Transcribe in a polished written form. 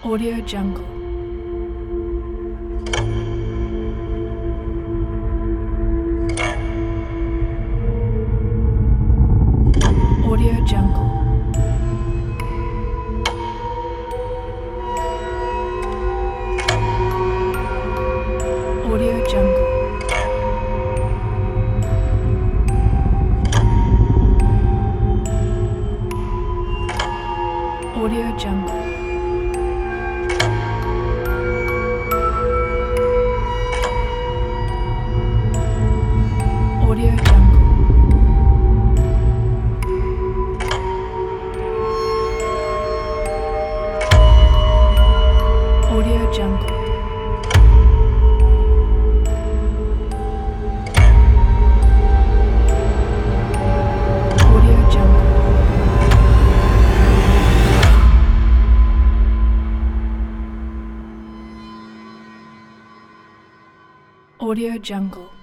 Audio Jungle. Audio Jungle. Audio Jungle. Audio Jungle. Audio Jungle. Audio Jungle. Audio Jungle. Audio Jungle.